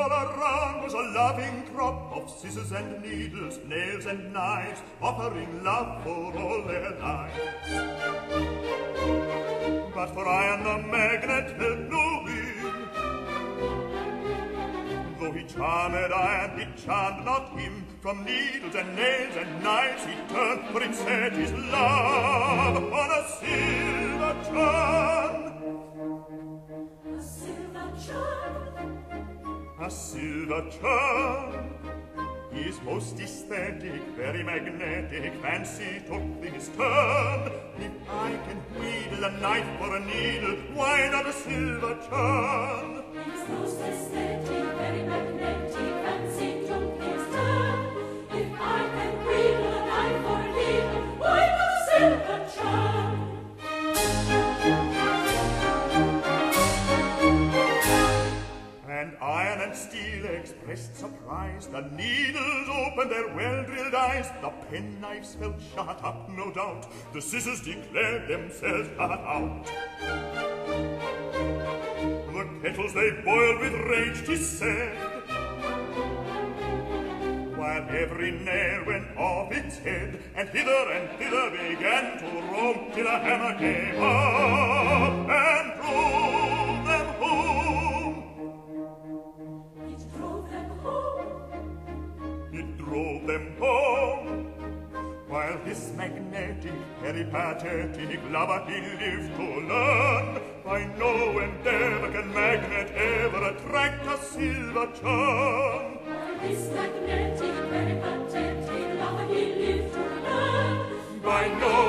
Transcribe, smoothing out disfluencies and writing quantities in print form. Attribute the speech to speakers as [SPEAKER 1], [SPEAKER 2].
[SPEAKER 1] all around was a loving crop of scissors and needles, nails and knives, offering love for all their lives. But for iron the magnet held no wing. Though he charmed iron, it charmed not him. From needles and nails and knives he turned, for it set his love on a silver churn.
[SPEAKER 2] A silver churn.
[SPEAKER 1] A silver churn. He's most aesthetic, very magnetic, fancy took his turn. If I can wheedle a knife for a needle, why not a silver churn?
[SPEAKER 2] He's most aesthetic, very magnetic, fancy took his turn. If I can wheedle a knife for a needle, why not a silver churn?
[SPEAKER 1] And iron and steel expressed surprise. The needles opened their well-drilled eyes. The penknives felt shut up, no doubt. The scissors declared themselves cut out. The kettles they boiled with rage, 'tis said, while every nail went off its head, and hither and thither began to roam, till a hammer came up and drove them home.
[SPEAKER 2] It drove them home.
[SPEAKER 1] It drove them home. While this magnetic, peripatetic lover he lived to learn, by no endeavor can magnet ever attract a silver churn.
[SPEAKER 2] While this magnetic, peripatetic lover he lived to learn,
[SPEAKER 1] By no